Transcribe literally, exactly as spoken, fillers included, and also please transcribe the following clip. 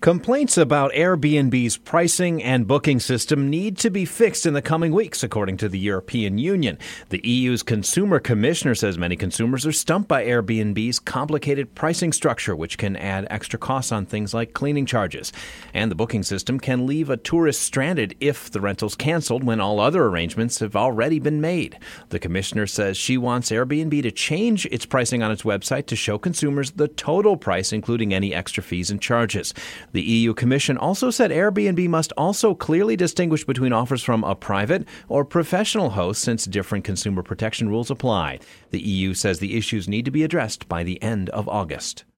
Complaints about Airbnb's pricing and booking system need to be fixed in the coming weeks, according to the European Union. The E U's Consumer Commissioner says many consumers are stumped by Airbnb's complicated pricing structure, which can add extra costs on things like cleaning charges. And the booking system can leave a tourist stranded if the rental's canceled when all other arrangements have already been made. The commissioner says she wants Airbnb to change its pricing on its website to show consumers the total price, including any extra fees and charges. The E U Commission also said Airbnb must also clearly distinguish between offers from a private or professional host, since different consumer protection rules apply. The E U says the issues need to be addressed by the end of August.